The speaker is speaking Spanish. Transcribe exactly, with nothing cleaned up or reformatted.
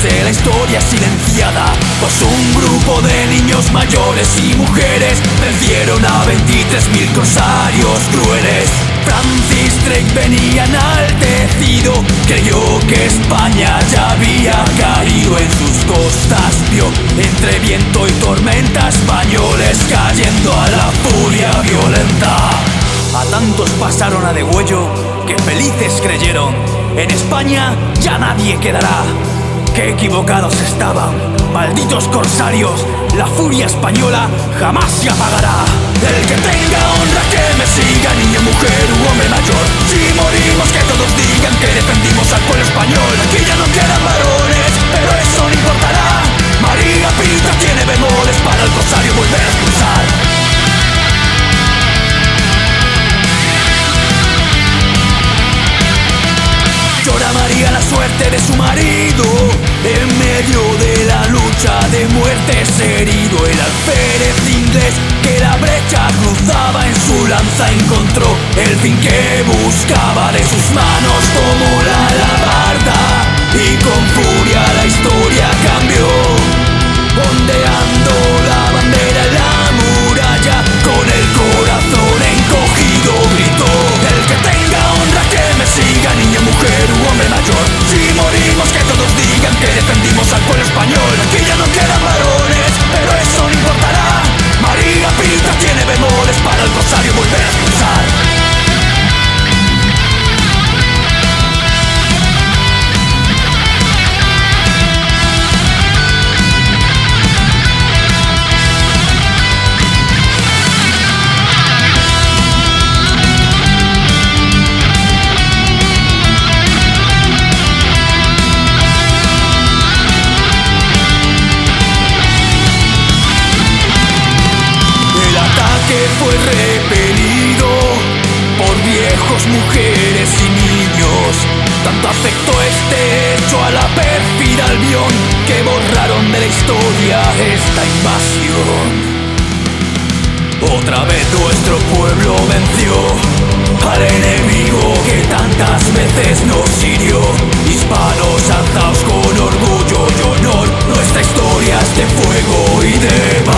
de la historia silenciada, pues un grupo de niños mayores y mujeres vencieron a veintitrés mil corsarios crueles. Francis Drake venía enaltecido, creyó que España ya había caído en sus costas. Vio entre viento y tormenta españoles cayendo a la furia violenta. A tantos pasaron a degüello que felices creyeron: en España ya nadie quedará. ¡Qué equivocados estaban! ¡Malditos corsarios! La furia española jamás se apagará. El que tenga honra que me siga, niño, mujer u hombre mayor. Si morimos que todos digan que defendimos al pueblo español. Aquí ya no quedan varones, pero eso no importará. María Pinta tiene bemoles para el corsario volver a expulsar. Llora María la suerte de su marido, en medio de la lucha de muerte herido. El alférez inglés que la brecha cruzaba en su lanza encontró el fin que buscaba. De sus manos tomó la alabarda y con furia la historia cambió, ondeando la bandera en la muralla, con el corazón encogido gritó: el que tenga honra que me siga, niño, mujer u hombre mayor. Si morimos que todos digan que defendimos al pueblo español. Aquí ya no quedan varones, pero eso no importará. María Pinta tiene bemoles para el corsario volver a expulsar. Fue repelido por viejos, mujeres y niños. Tanto afectó este hecho a la pérfida Albión que borraron de la historia esta invasión. Otra vez nuestro pueblo venció al enemigo que tantas veces nos hirió. Hispanos, alzaos con orgullo y honor, nuestra historia es de fuego y de paz.